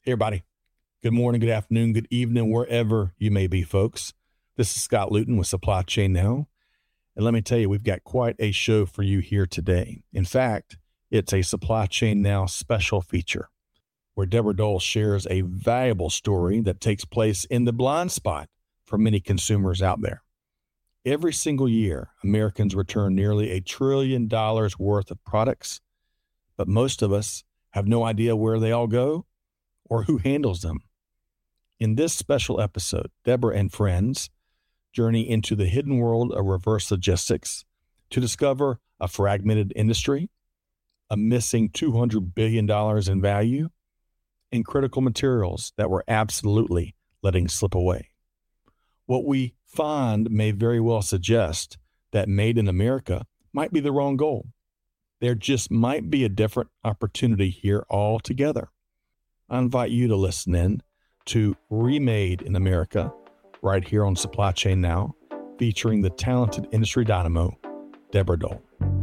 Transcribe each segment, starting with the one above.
Hey, everybody. Good morning, good afternoon, good evening, wherever you may be, folks. This is Scott Luton with Supply Chain Now. And let me tell you, we've got quite a show for you here today. In fact, it's a Supply Chain Now special feature where Deborah Dole shares a valuable story that takes place in the blind spot for many consumers out there. Every single year, Americans return nearly $1 trillion worth of products, but most of us have no idea where they all go or who handles them. In this special episode, Deborah and friends journey into the hidden world of reverse logistics to discover a fragmented industry, a missing $200 billion in value, and critical materials that we're absolutely letting slip away. What we find may very well suggest that made in America might be the wrong goal. There just might be a different opportunity here altogether. I invite you to listen in to Remade in America right here on Supply Chain Now, featuring the talented industry dynamo, Deborah Dole.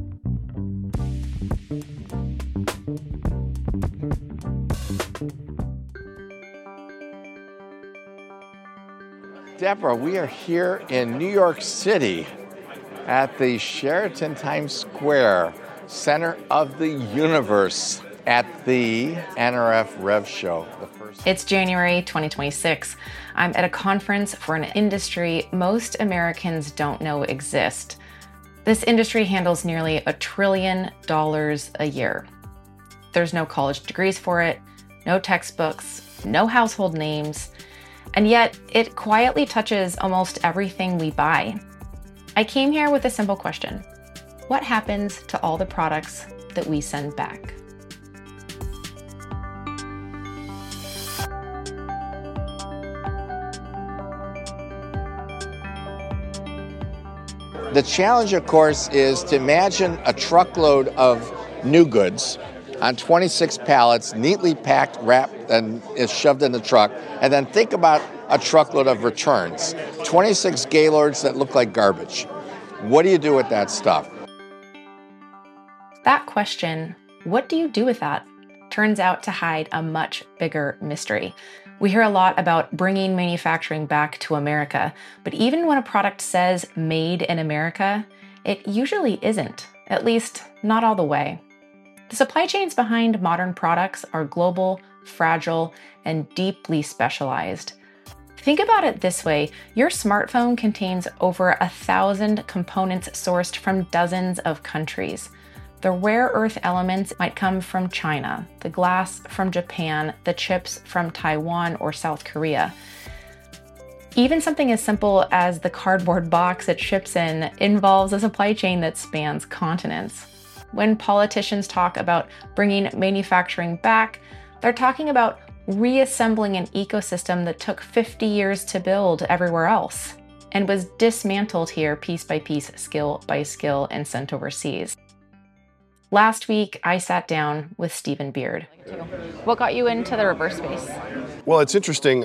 Deborah, we are here in New York City at the Sheraton Times Square, center of the universe, at the NRF Rev Show. It's January 2026. I'm at a conference for an industry most Americans don't know exists. This industry handles nearly $1 trillion a year. There's no college degrees for it, no textbooks, no household names, and yet it quietly touches almost everything we buy. I came here with a simple question. What happens to all the products that we send back? The challenge, of course, is to imagine a truckload of new goods on 26 pallets, neatly packed, wrapped, and is shoved in the truck. And then think about a truckload of returns, 26 Gaylords that look like garbage. What do you do with that stuff? That question, what do you do with that, turns out to hide a much bigger mystery. We hear a lot about bringing manufacturing back to America, but even when a product says made in America, it usually isn't, at least not all the way. The supply chains behind modern products are global, fragile, and deeply specialized. Think about it this way. Your smartphone contains over 1,000 components sourced from dozens of countries. The rare earth elements might come from China, the glass from Japan, the chips from Taiwan or South Korea. Even something as simple as the cardboard box it ships in involves a supply chain that spans continents. When politicians talk about bringing manufacturing back, they're talking about reassembling an ecosystem that took 50 years to build everywhere else and was dismantled here piece by piece, skill by skill, and sent overseas. Last week, I sat down with Stephen Beard. What got you into the reverse space? Well, it's interesting.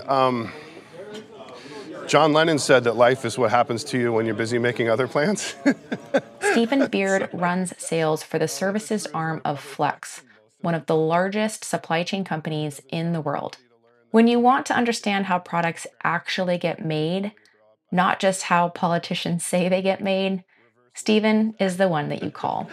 John Lennon said that life is what happens to you when you're busy making other plans. Stephen Beard runs sales for the services arm of Flex, one of the largest supply chain companies in the world. When you want to understand how products actually get made, not just how politicians say they get made, Stephen is the one that you call.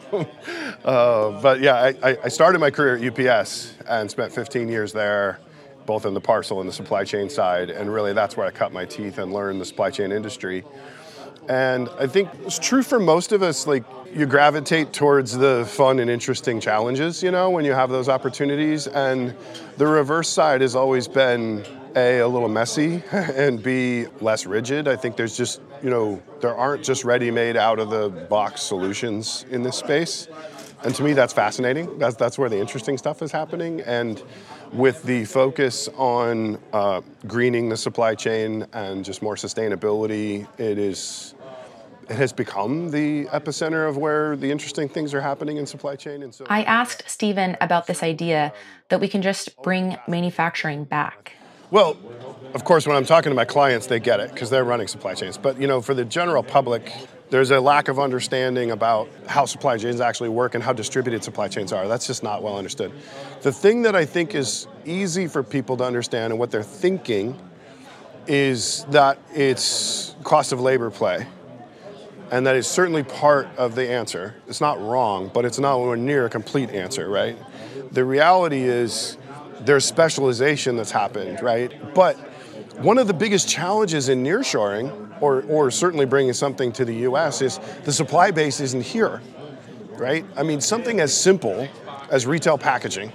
But yeah, I started my career at UPS and spent 15 years there, both in the parcel and the supply chain side. And really that's where I cut my teeth and learned the supply chain industry. And I think it's true for most of us, like you gravitate towards the fun and interesting challenges, you know, when you have those opportunities. And the reverse side has always been A, a little messy, and B, less rigid. I think there's just, you know, there aren't just ready-made out-of-the-box solutions in this space. And to me, that's fascinating. That's where the interesting stuff is happening. And with the focus on greening the supply chain and just more sustainability, it has become the epicenter of where the interesting things are happening in supply chain. And so I asked Stephen about this idea that we can just bring manufacturing back. Well, of course, when I'm talking to my clients, they get it because they're running supply chains. But, you know, for the general public, There's a lack of understanding about how supply chains actually work and how distributed supply chains are. That's just not well understood. The thing that I think is easy for people to understand and what they're thinking is that it's cost of labor play. And that is certainly part of the answer. It's not wrong, but it's not near a complete answer, right? The reality is there's specialization that's happened, right? But one of the biggest challenges in nearshoring, or certainly bringing something to the US, is the supply base isn't here, right? I mean, something as simple as retail packaging,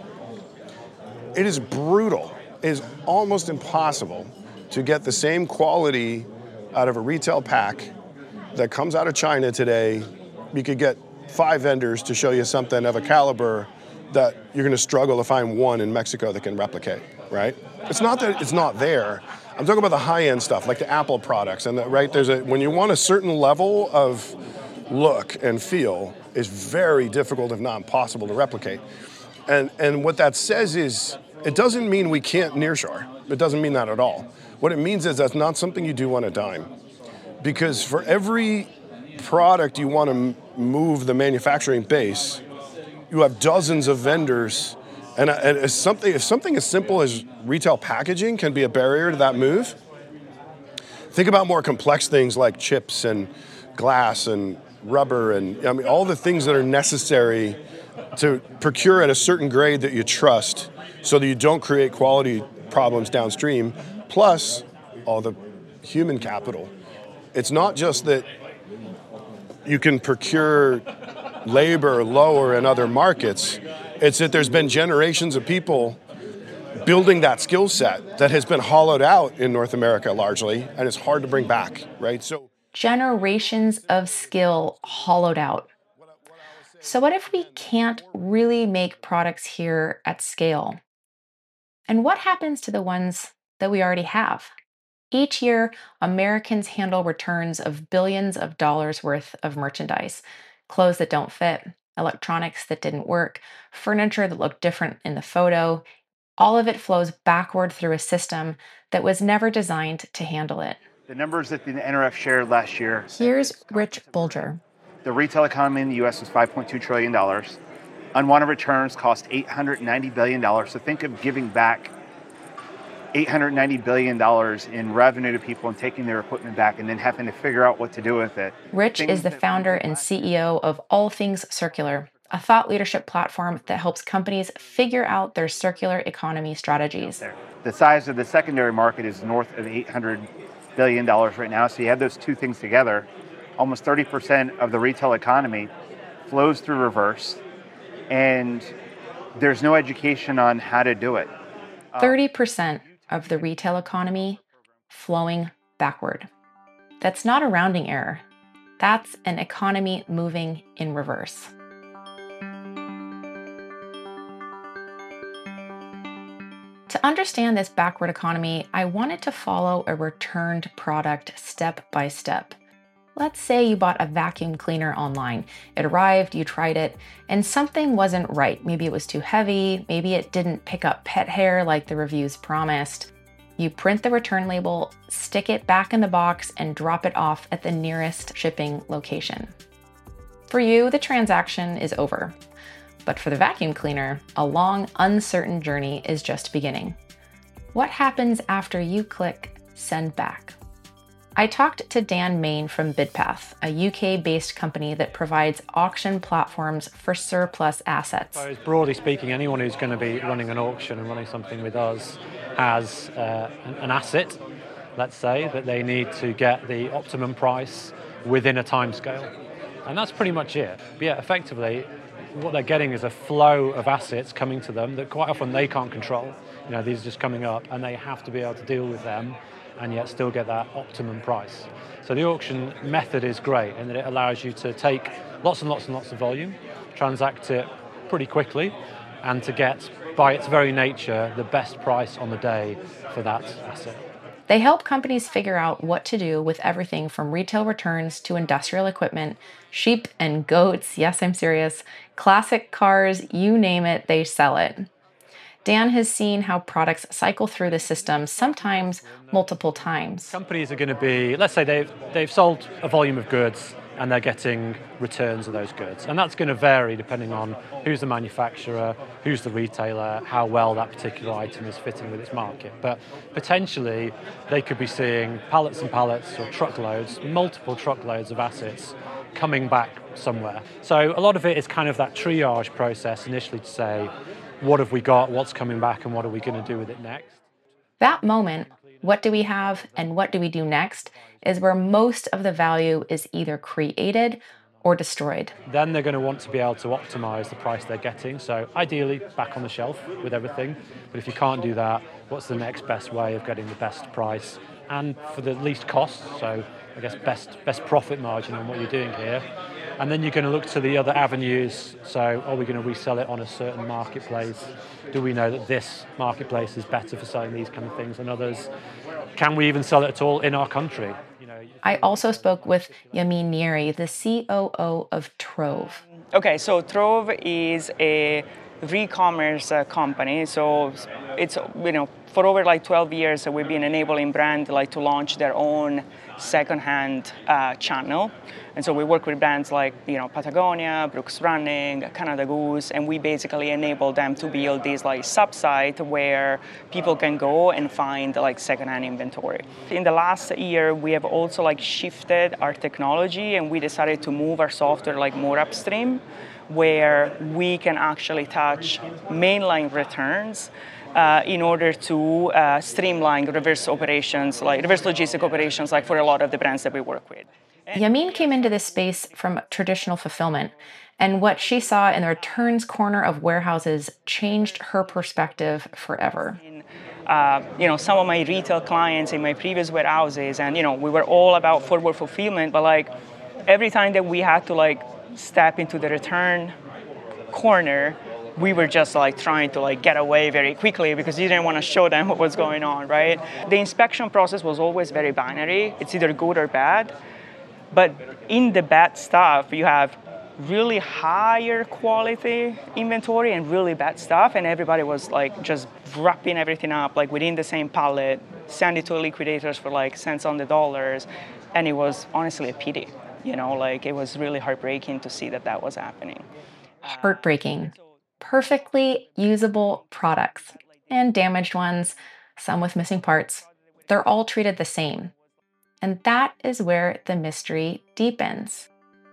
it is brutal. It is almost impossible to get the same quality out of a retail pack that comes out of China today. You could get 5 vendors to show you something of a caliber that you're going to struggle to find one in Mexico that can replicate, right? It's not that it's not there. I'm talking about the high-end stuff, like the Apple products, and right when you want a certain level of look and feel, is very difficult, if not impossible, to replicate. And what that says is, it doesn't mean we can't nearshore. It doesn't mean that at all. What it means is that's not something you do on a dime. Because for every product you want to move the manufacturing base, you have dozens of vendors. And if something as simple as retail packaging can be a barrier to that move, think about more complex things like chips and glass and rubber and all the things that are necessary to procure at a certain grade that you trust so that you don't create quality problems downstream, plus all the human capital. It's not just that you can procure labor lower in other markets. It's that there's been generations of people building that skill set that has been hollowed out in North America largely, and it's hard to bring back, right? So generations of skill hollowed out. So what if we can't really make products here at scale? And what happens to the ones that we already have? Each year, Americans handle returns of billions of dollars worth of merchandise, clothes that don't fit, electronics that didn't work, furniture that looked different in the photo. All of it flows backward through a system that was never designed to handle it. The numbers that the NRF shared last year. Here's Rich Bulger. The retail economy in the U.S. was $5.2 trillion. Unwanted returns cost $890 billion. So think of giving back $890 billion in revenue to people and taking their equipment back and then having to figure out what to do with it. Rich is the founder and CEO of All Things Circular, a thought leadership platform that helps companies figure out their circular economy strategies. The size of the secondary market is north of $800 billion right now. So you have those two things together. Almost 30% of the retail economy flows through reverse, and there's no education on how to do it. 30% of the retail economy flowing backward. That's not a rounding error. That's an economy moving in reverse. To understand this backward economy, I wanted to follow a returned product step by step. Let's say you bought a vacuum cleaner online. It arrived, you tried it, and something wasn't right. Maybe it was too heavy, maybe it didn't pick up pet hair like the reviews promised. You print the return label, stick it back in the box, and drop it off at the nearest shipping location. For you, the transaction is over. But for the vacuum cleaner, a long, uncertain journey is just beginning. What happens after you click send back? I talked to Dan Main from BidPath, a UK-based company that provides auction platforms for surplus assets. So broadly speaking, anyone who's going to be running an auction and running something with us has an asset, let's say, that they need to get the optimum price within a timescale. And that's pretty much it. But yeah, effectively, what they're getting is a flow of assets coming to them that quite often they can't control. These are just coming up, and they have to be able to deal with them and yet still get that optimum price. So the auction method is great in that it allows you to take lots and lots and lots of volume, transact it pretty quickly, and to get, by its very nature, the best price on the day for that asset. They help companies figure out what to do with everything from retail returns to industrial equipment, sheep and goats, yes, I'm serious, classic cars, you name it, they sell it. Dan has seen how products cycle through the system, sometimes multiple times. Companies are going to be, let's say they've sold a volume of goods and they're getting returns of those goods. And that's going to vary depending on who's the manufacturer, who's the retailer, how well that particular item is fitting with its market. But potentially, they could be seeing pallets and pallets or truckloads, multiple truckloads of assets coming back somewhere. So a lot of it is kind of that triage process initially to say, what have we got, what's coming back, and what are we going to do with it next? That moment, what do we have and what do we do next, is where most of the value is either created or destroyed. Then they're going to want to be able to optimize the price they're getting. So ideally back on the shelf with everything. But if you can't do that, what's the next best way of getting the best price and for the least cost? So I guess best profit margin on what you're doing here. And then you're going to look to the other avenues. So are we going to resell it on a certain marketplace? Do we know that this marketplace is better for selling these kind of things than others? Can we even sell it at all in our country? I also spoke with Yamin Nieri, the COO of Trove. Okay, so Trove is a re-commerce company. So it's, for over 12 years, we've been enabling brands to launch their own secondhand channel. And so we work with brands like, Patagonia, Brooks Running, Canada Goose, and we basically enable them to build this sub-site where people can go and find secondhand inventory. In the last year, we have also shifted our technology, and we decided to move our software more upstream, where we can actually touch mainline returns in order to streamline reverse operations, reverse logistic operations, for a lot of the brands that we work with. Yamin came into this space from traditional fulfillment, and what she saw in the returns corner of warehouses changed her perspective forever. Some of my retail clients in my previous warehouses, and we were all about forward fulfillment, but every time that we had to step into the return corner, we were just trying to get away very quickly because you didn't want to show them what was going on, right? The inspection process was always very binary. It's either good or bad. But in the bad stuff, you have really higher quality inventory and really bad stuff, and everybody was just wrapping everything up within the same pallet, send it to liquidators for cents on the dollars, and it was honestly a pity. It was really heartbreaking to see that was happening. Heartbreaking. Perfectly usable products and damaged ones, some with missing parts. They're all treated the same. And that is where the mystery deepens.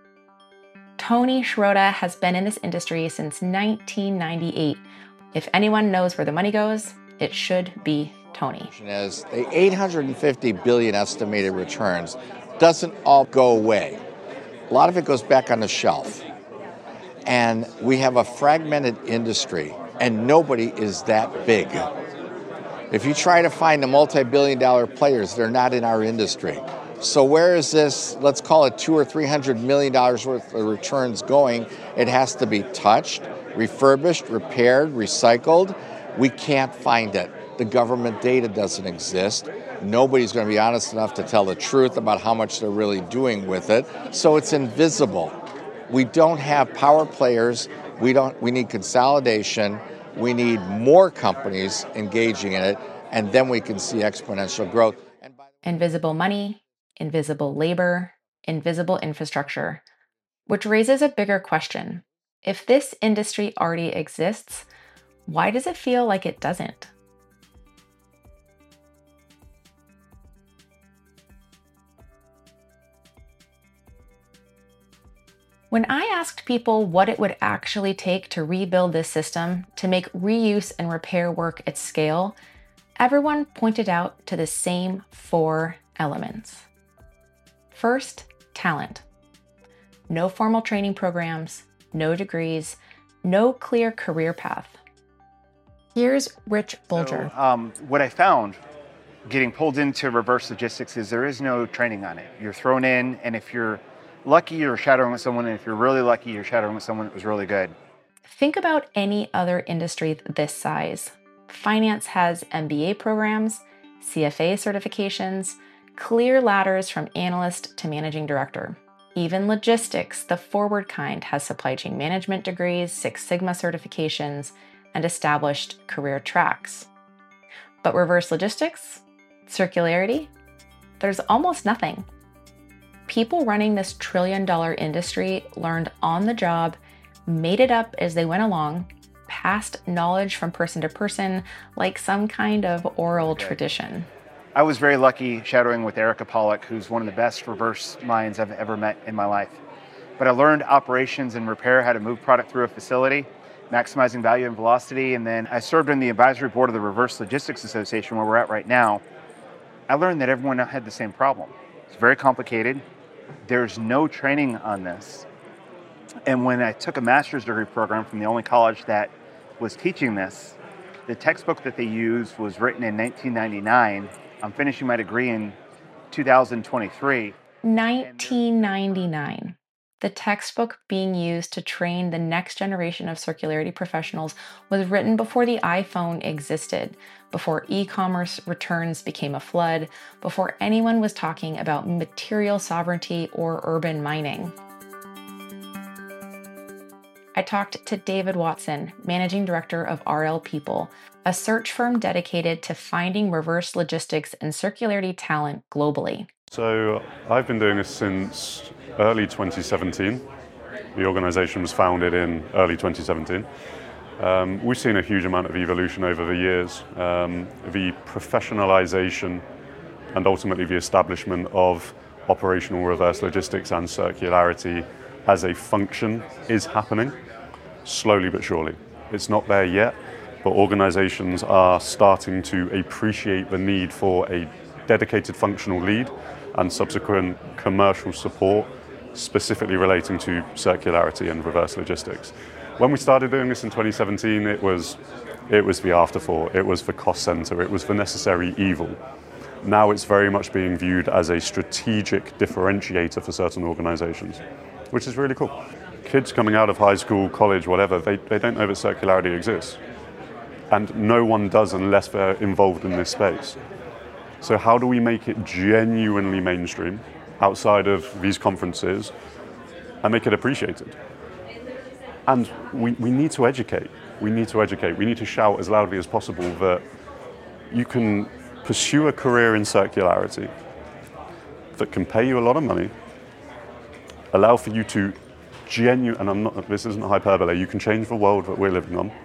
Tony Schroeder has been in this industry since 1998. If anyone knows where the money goes, it should be Tony. As the 850 billion estimated returns doesn't all go away. A lot of it goes back on the shelf. And we have a fragmented industry, and nobody is that big. If you try to find the multi-billion-dollar players, they're not in our industry. So where is this, let's call it $200 or $300 million worth of returns going? It has to be touched, refurbished, repaired, recycled. We can't find it. The government data doesn't exist. Nobody's going to be honest enough to tell the truth about how much they're really doing with it. So it's invisible. We don't have power players. We need consolidation. We need more companies engaging in it, and then we can see exponential growth. Invisible money, invisible labor, invisible infrastructure, which raises a bigger question. If this industry already exists, why does it feel like it doesn't? When I asked people what it would actually take to rebuild this system to make reuse and repair work at scale, everyone pointed out to the same 4 elements. First, talent. No formal training programs, no degrees, no clear career path. Here's Rich Bulger. So, what I found getting pulled into reverse logistics is there is no training on it. You're thrown in, and if you're lucky, you're shadowing with someone, and if you're really lucky, you're shadowing with someone that was really good. Think about any other industry this size. Finance has MBA programs, CFA certifications, clear ladders from analyst to managing director. Even logistics, the forward kind, has supply chain management degrees, Six Sigma certifications, and established career tracks. But reverse logistics, circularity, there's almost nothing. People running this trillion-dollar industry learned on the job, made it up as they went along, passed knowledge from person to person like some kind of oral tradition. I was very lucky shadowing with Erica Pollock, who's one of the best reverse minds I've ever met in my life. But I learned operations and repair, how to move product through a facility, maximizing value and velocity, and then I served on the advisory board of the Reverse Logistics Association, where we're at right now. I learned that everyone had the same problem. It's very complicated. There's no training on this. And when I took a master's degree program from the only college that was teaching this, the textbook that they used was written in 1999. I'm finishing my degree in 2023. 1999. The textbook being used to train the next generation of circularity professionals was written before the iPhone existed, before e-commerce returns became a flood, before anyone was talking about material sovereignty or urban mining. I talked to David Watson, Managing Director of RL People, a search firm dedicated to finding reverse logistics and circularity talent globally. So I've been doing this since early 2017. The organization was founded in early 2017. We've seen a huge amount of evolution over the years. The professionalization and ultimately the establishment of operational reverse logistics and circularity as a function is happening, slowly but surely. It's not there yet, but organizations are starting to appreciate the need for a dedicated functional lead and subsequent commercial support, specifically relating to circularity and reverse logistics. When we started doing this in 2017, it was the afterthought, it was the cost center, it was the necessary evil. Now it's very much being viewed as a strategic differentiator for certain organizations, which is really cool. Kids coming out of high school, college, whatever, they don't know that circularity exists. And no one does unless they're involved in this space. So how do we make it genuinely mainstream outside of these conferences and make it appreciated? And we need to educate. We need to educate. We need to shout as loudly as possible that you can pursue a career in circularity that can pay you a lot of money, allow for you to this isn't hyperbole, you can change the world that we're living on,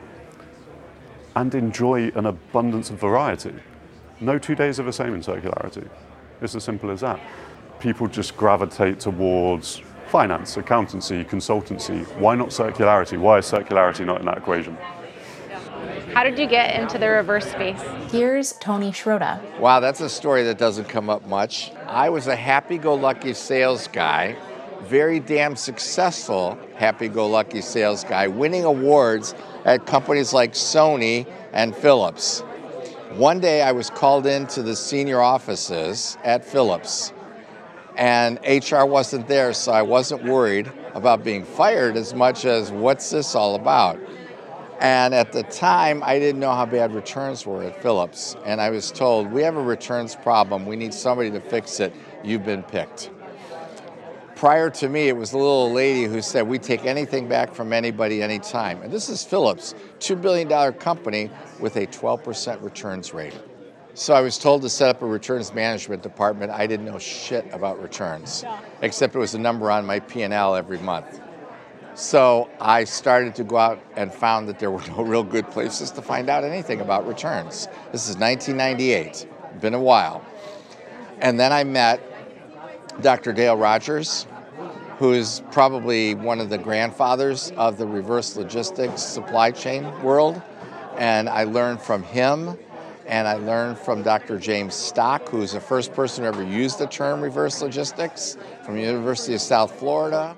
and enjoy an abundance of variety. No 2 days are the same in circularity. It's as simple as that. People just gravitate towards finance, accountancy, consultancy. Why not circularity? Why is circularity not in that equation? How did you get into the reverse space? Here's Tony Schroeder. Wow, that's a story that doesn't come up much. I was a happy-go-lucky sales guy, very damn successful happy-go-lucky sales guy, winning awards at companies like Sony and Philips. One day I was called into the senior offices at Philips, and HR wasn't there, so I wasn't worried about being fired as much as what's this all about. And at the time, I didn't know how bad returns were at Philips, and I was told, we have a returns problem, we need somebody to fix it, you've been picked. Prior to me, it was a little lady who said, we take anything back from anybody, anytime. And this is Philips, $2 billion company with a 12% returns rate. So I was told to set up a returns management department. I didn't know shit about returns, except it was a number on my P&L every month. So I started to go out and found that there were no real good places to find out anything about returns. This is 1998, been a while. And then I met Dr. Dale Rogers, who is probably one of the grandfathers of the reverse logistics supply chain world. And I learned from him, and I learned from Dr. James Stock, who's the first person who ever used the term reverse logistics from the University of South Florida.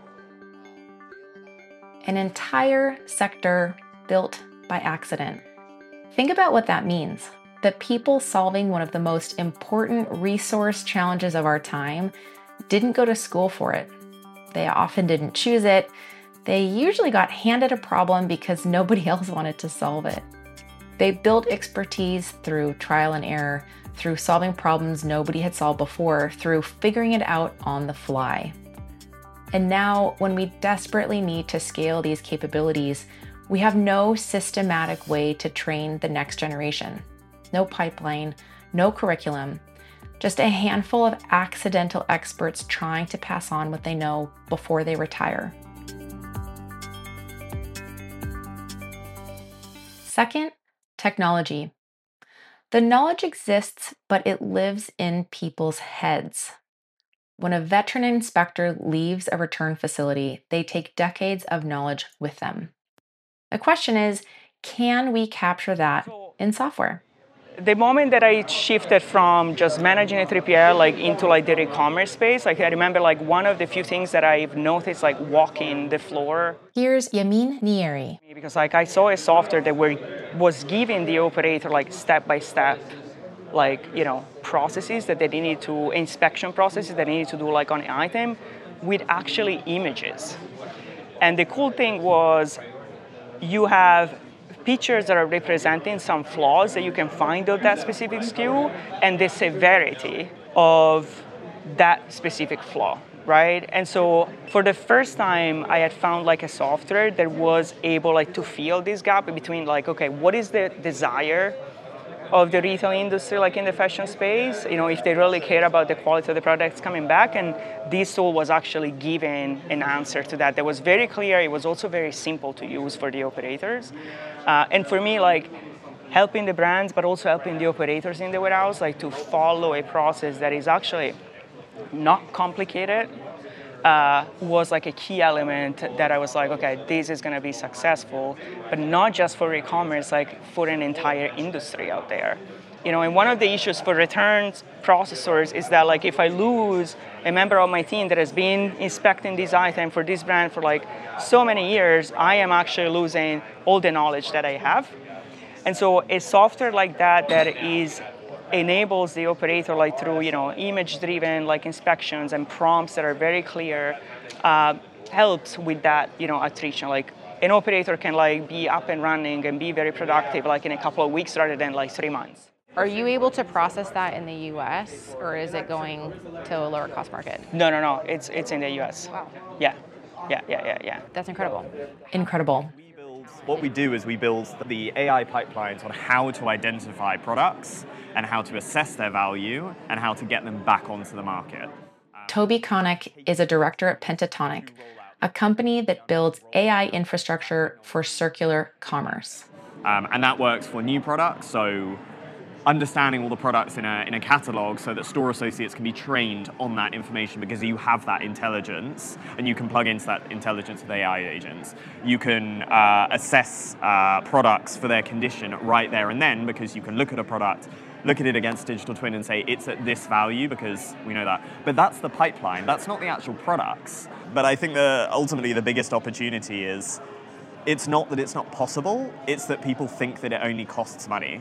An entire sector built by accident. Think about what that means. The people solving one of the most important resource challenges of our time didn't go to school for it. They often didn't choose it. They usually got handed a problem because nobody else wanted to solve it. They built expertise through trial and error, through solving problems nobody had solved before, through figuring it out on the fly. And now, when we desperately need to scale these capabilities, we have no systematic way to train the next generation. No pipeline, no curriculum. Just a handful of accidental experts trying to pass on what they know before they retire. Second, technology. The knowledge exists, but it lives in people's heads. When a veteran inspector leaves a return facility, they take decades of knowledge with them. The question is, can we capture that in software? The moment that I shifted from just managing a 3PL into the e-commerce space, I remember one of the few things that I've noticed walking the floor. Here's Yamin Nieri. Because I saw a software that was giving the operator step by step processes that they needed to, inspection processes that they needed to do on an item with actually images. And the cool thing was you have pictures that are representing some flaws that you can find of that specific SKU and the severity of that specific flaw, right? And so for the first time, I had found a software that was able to fill this gap between okay, what is the desire of the retail industry in the fashion space, if they really care about the quality of the products coming back, and this tool was actually giving an answer to that was very clear. It was also very simple to use for the operators. And for me, helping the brands, but also helping the operators in the warehouse, to follow a process that is actually not complicated, was a key element that I was okay, this is going to be successful, but not just for e-commerce, for an entire industry out there. And one of the issues for returns processors is that if I lose a member of my team that has been inspecting this item for this brand for so many years, I am actually losing all the knowledge that I have. And so a software like that enables the operator through image-driven inspections and prompts that are very clear, helps with that attrition. An operator can be up and running and be very productive in a couple of weeks rather than 3 months. Are you able to process that in the U.S. or is it going to a lower cost market? No. It's in the U.S. Wow. Yeah. That's incredible. Incredible. What we do is we build the AI pipelines on how to identify products and how to assess their value and how to get them back onto the market. Toby Connick is a director at Pentatonic, a company that builds AI infrastructure for circular commerce. And that works for new products, so understanding all the products in a catalog so that store associates can be trained on that information because you have that intelligence and you can plug into that intelligence with AI agents. You can assess products for their condition right there and then because you can look at a product, look at it against digital twin and say it's at this value because we know that. But that's the pipeline, that's not the actual products. But I think ultimately the biggest opportunity is it's not that it's not possible, it's that people think that it only costs money.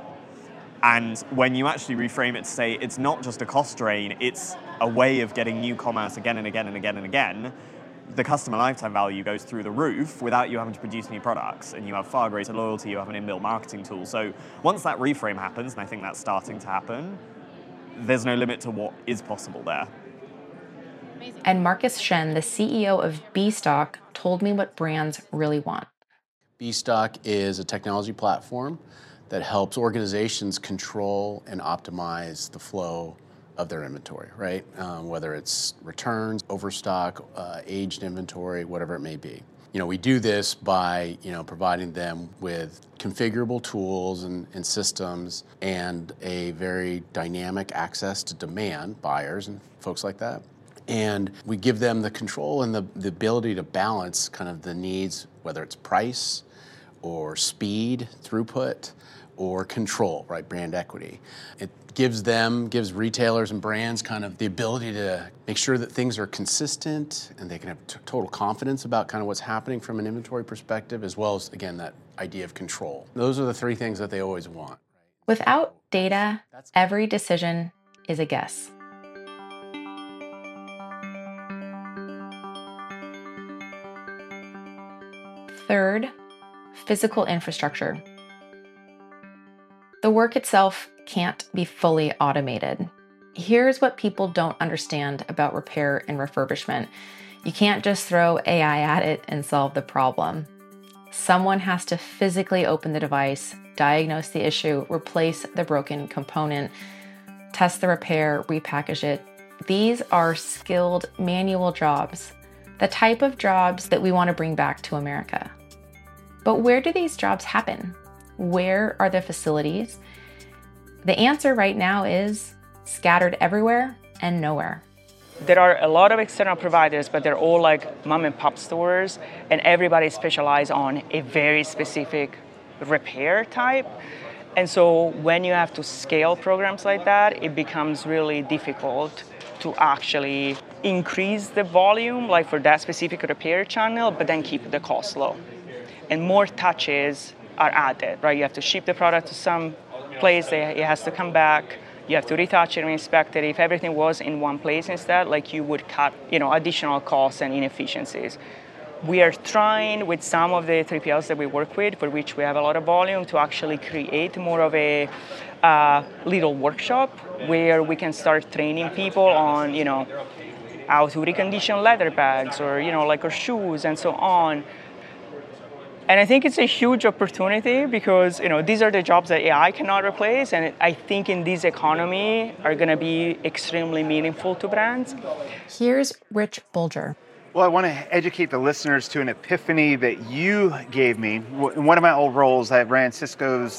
And when you actually reframe it to say it's not just a cost drain, it's a way of getting new commerce again and again and again and again, the customer lifetime value goes through the roof without you having to produce new products, and you have far greater loyalty, you have an inbuilt marketing tool. So once that reframe happens, and I think that's starting to happen, there's no limit to what is possible there. Amazing. And Marcus Shen, the CEO of Beestock, told me what brands really want. Beestock is a technology platform that helps organizations control and optimize the flow of their inventory, right? Whether it's returns, overstock, aged inventory, whatever it may be. We do this by, providing them with configurable tools and systems and a very dynamic access to demand, buyers and folks like that. And we give them the control and the ability to balance kind of the needs, whether it's price or speed, throughput, or control, right, brand equity. It gives retailers and brands kind of the ability to make sure that things are consistent and they can have total confidence about kind of what's happening from an inventory perspective, as well as, again, that idea of control. Those are the three things that they always want. Without data, every decision is a guess. Third, physical infrastructure. The work itself can't be fully automated. Here's what people don't understand about repair and refurbishment. You can't just throw AI at it and solve the problem. Someone has to physically open the device, diagnose the issue, replace the broken component. test the repair, repackage it. These are skilled manual jobs, the type of jobs that we want to bring back to America. But where do these jobs happen? Where are the facilities? The answer right now is scattered everywhere and nowhere. There are a lot of external providers, but they're all like mom and pop stores, and everybody specializes on a very specific repair type. And so when you have to scale programs like that, it becomes really difficult to actually increase the volume, like for that specific repair channel, but then keep the cost low. And more touches are added, right? You have to ship the product to some place, it has to come back. You have to retouch it and inspect it. If everything was in one place instead, like you would cut, additional costs and inefficiencies. We are trying with some of the 3PLs that we work with, for which we have a lot of volume, to actually create more of a little workshop where we can start training people on, how to recondition leather bags or, or shoes and so on. And I think it's a huge opportunity because, these are the jobs that AI cannot replace. And I think in this economy are going to be extremely meaningful to brands. Here's Rich Bulger. Well, I want to educate the listeners to an epiphany that you gave me. In one of my old roles, I ran Cisco's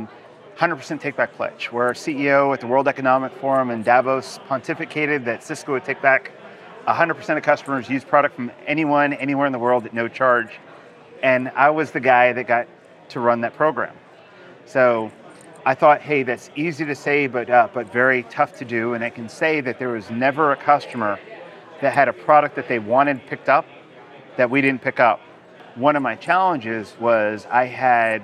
100% take-back pledge, where our CEO at the World Economic Forum in Davos pontificated that Cisco would take back 100% of customers' used product from anyone, anywhere in the world at no charge. And I was the guy that got to run that program. So I thought, hey, that's easy to say, but very tough to do. And I can say that there was never a customer that had a product that they wanted picked up that we didn't pick up. One of my challenges was I had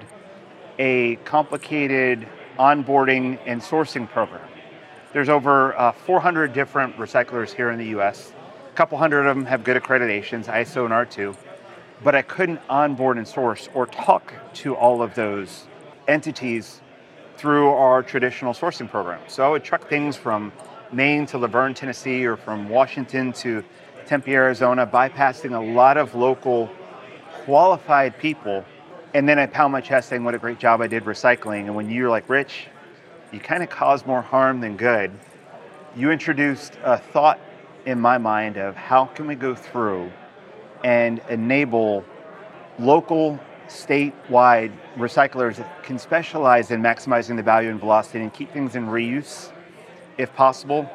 a complicated onboarding and sourcing program. There's over 400 different recyclers here in the US. A couple hundred of them have good accreditations, ISO and R2. But I couldn't onboard and source or talk to all of those entities through our traditional sourcing program. So I would truck things from Maine to Laverne, Tennessee, or from Washington to Tempe, Arizona, bypassing a lot of local qualified people. And then I pound my chest saying what a great job I did recycling. And when you're like, Rich, you kind of cause more harm than good, you introduced a thought in my mind of how can we go through and enable local, statewide recyclers that can specialize in maximizing the value and velocity and keep things in reuse, if possible.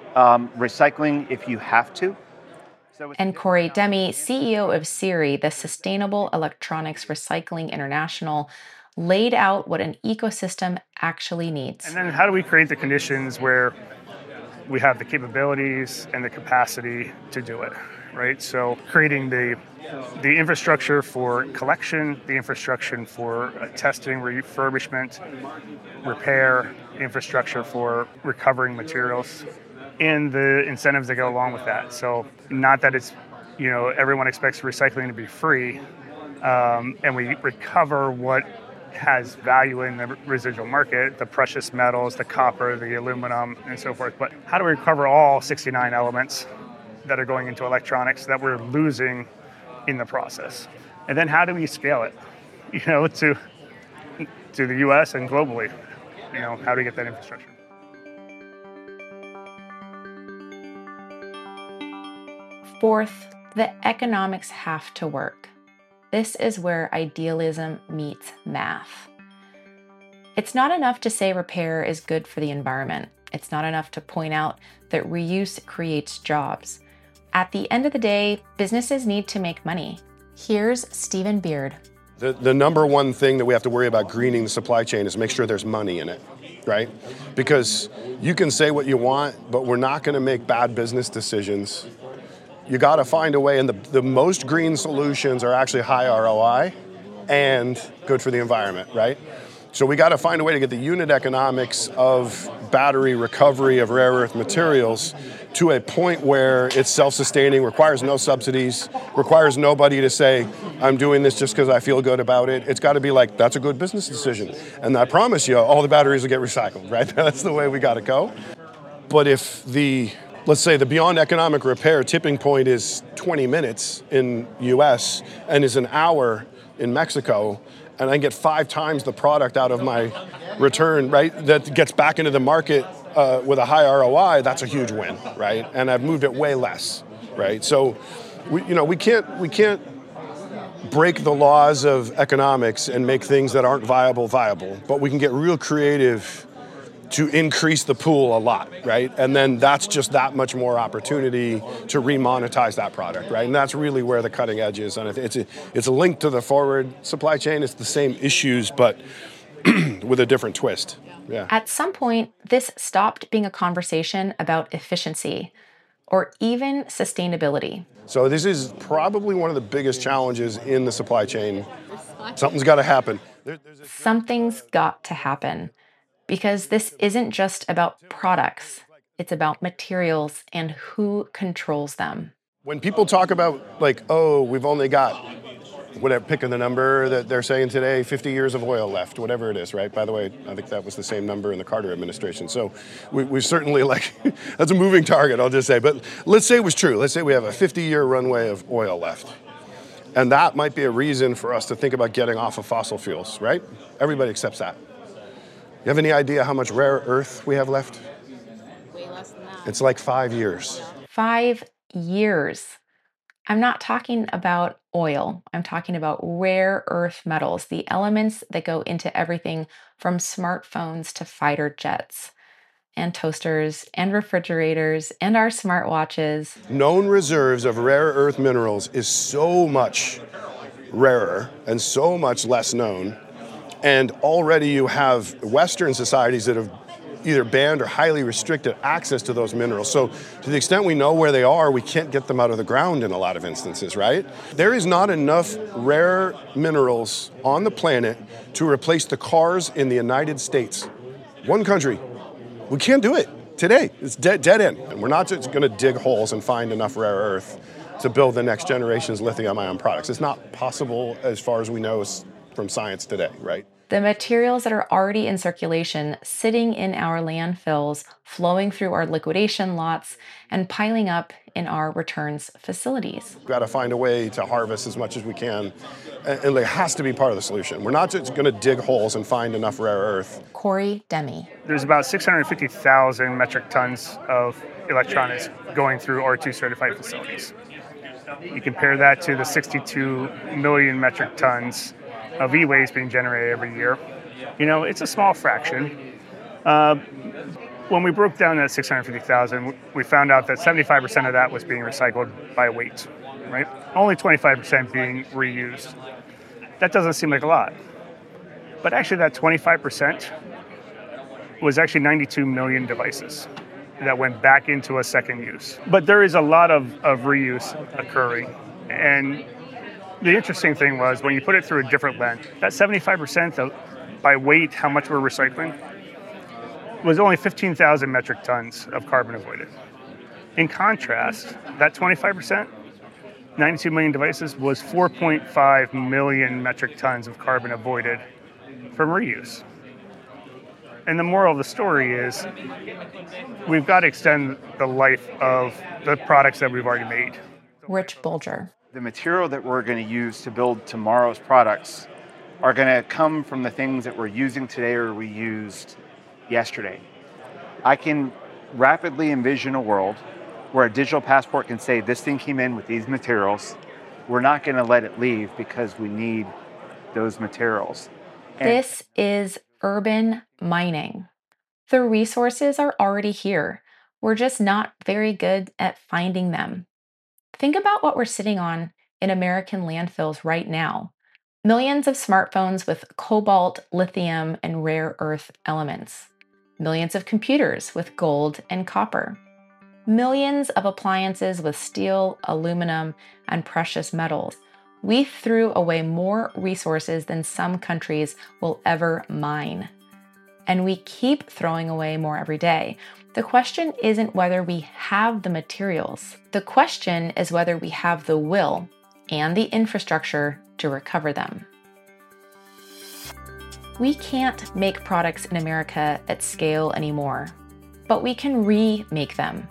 Recycling if you have to. And Corey Demi, CEO of SERI, the Sustainable Electronics Recycling International, laid out what an ecosystem actually needs. And then how do we create the conditions where we have the capabilities and the capacity to do it? Right, so creating the infrastructure for collection, the infrastructure for testing, refurbishment, repair, infrastructure for recovering materials, and the incentives that go along with that. So not that it's, everyone expects recycling to be free, and we recover what has value in the residual market, the precious metals, the copper, the aluminum, and so forth. But how do we recover all 69 elements that are going into electronics that we're losing in the process? And then how do we scale it, to the US and globally? How do we get that infrastructure? Fourth, the economics have to work. This is where idealism meets math. It's not enough to say repair is good for the environment. It's not enough to point out that reuse creates jobs. At the end of the day, businesses need to make money. Here's Stephen Beard. The number one thing that we have to worry about greening the supply chain is make sure there's money in it, right? Because you can say what you want, but we're not going to make bad business decisions. You got to find a way, and the most green solutions are actually high ROI and good for the environment, right? So we got to find a way to get the unit economics of battery recovery of rare earth materials to a point where it's self-sustaining, requires no subsidies, requires nobody to say, I'm doing this just because I feel good about it. It's got to be like, that's a good business decision. And I promise you, all the batteries will get recycled, right? That's the way we got to go. But if let's say the beyond economic repair tipping point is 20 minutes in US and is an hour in Mexico, and I get 5 times the product out of my return, right, that gets back into the market with a high ROI, that's a huge win, right? And I've moved it way less, right? So, we can't break the laws of economics and make things that aren't viable, but we can get real creative to increase the pool a lot, right? And then that's just that much more opportunity to remonetize that product, right? And that's really where the cutting edge is. And it's a link to the forward supply chain. It's the same issues, but with a different twist. Yeah. At some point, this stopped being a conversation about efficiency or even sustainability. So this is probably one of the biggest challenges in the supply chain. Something's got to happen. Something's got to happen. Because this isn't just about products, it's about materials and who controls them. When people talk about we've only got, whatever, pick the number that they're saying today, 50 years of oil left, whatever it is, right? By the way, I think that was the same number in the Carter administration. So we certainly that's a moving target, I'll just say. But let's say it was true. Let's say we have a 50-year runway of oil left. And that might be a reason for us to think about getting off of fossil fuels, right? Everybody accepts that. You have any idea how much rare earth we have left? Way less than that. It's like 5 years. 5 years. I'm not talking about oil. I'm talking about rare earth metals, the elements that go into everything from smartphones to fighter jets and toasters and refrigerators and our smartwatches. Known reserves of rare earth minerals is so much rarer and so much less known. And already you have Western societies that have either banned or highly restricted access to those minerals. So to the extent we know where they are, we can't get them out of the ground in a lot of instances, right? There is not enough rare minerals on the planet to replace the cars in the United States. One country. We can't do it today. It's dead end. And we're not just going to dig holes and find enough rare earth to build the next generation's lithium-ion products. It's not possible as far as we know from science today, right? The materials that are already in circulation, sitting in our landfills, flowing through our liquidation lots, and piling up in our returns facilities. We've got to find a way to harvest as much as we can, and it has to be part of the solution. We're not just going to dig holes and find enough rare earth. Corey Demi. There's about 650,000 metric tons of electronics going through R2 certified facilities. You compare that to the 62 million metric tons of e-waste being generated every year. It's a small fraction. When we broke down that 650,000, we found out that 75% of that was being recycled by weight, right? Only 25% being reused. That doesn't seem like a lot. But actually that 25% was actually 92 million devices that went back into a second use. But there is a lot of reuse occurring. And the interesting thing was when you put it through a different lens, that 75% by weight, how much we're recycling, was only 15,000 metric tons of carbon avoided. In contrast, that 25%, 92 million devices, was 4.5 million metric tons of carbon avoided from reuse. And the moral of the story is we've got to extend the life of the products that we've already made. Rich Bulger. The material that we're going to use to build tomorrow's products are going to come from the things that we're using today or we used yesterday. I can rapidly envision a world where a digital passport can say, this thing came in with these materials. We're not going to let it leave because we need those materials. This is urban mining. The resources are already here. We're just not very good at finding them. Think about what we're sitting on in American landfills right now. Millions of smartphones with cobalt, lithium, and rare earth elements. Millions of computers with gold and copper. Millions of appliances with steel, aluminum, and precious metals. We threw away more resources than some countries will ever mine. And we keep throwing away more every day. The question isn't whether we have the materials. The question is whether we have the will and the infrastructure to recover them. We can't make products in America at scale anymore, but we can remake them.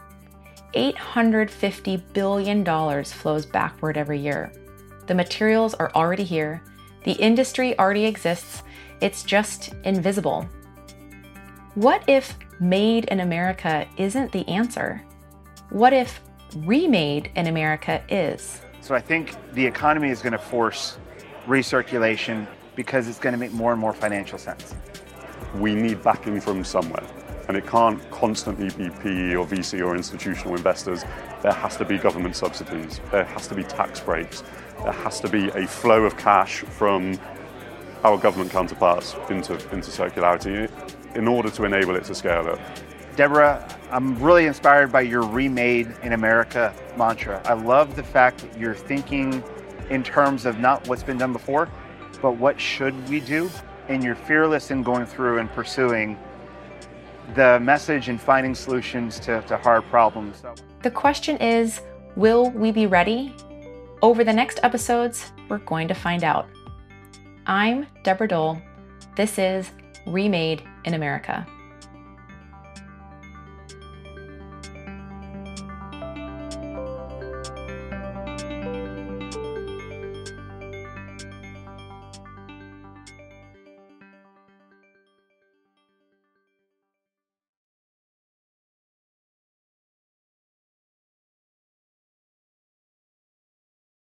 $850 billion flows backward every year. The materials are already here. The industry already exists. It's just invisible. What if made in America isn't the answer? What if remade in America is? So I think the economy is going to force recirculation because it's going to make more and more financial sense. We need backing from somewhere, and it can't constantly be PE or VC or institutional investors. There has to be government subsidies. There has to be tax breaks. There has to be a flow of cash from our government counterparts into circularity in order to enable it to scale up. Deborah, I'm really inspired by your Remade in America mantra. I love the fact that you're thinking in terms of not what's been done before, but what should we do? And you're fearless in going through and pursuing the message and finding solutions to hard problems. The question is, will we be ready? Over the next episodes, we're going to find out. I'm Deborah Dole. This is Remade in America.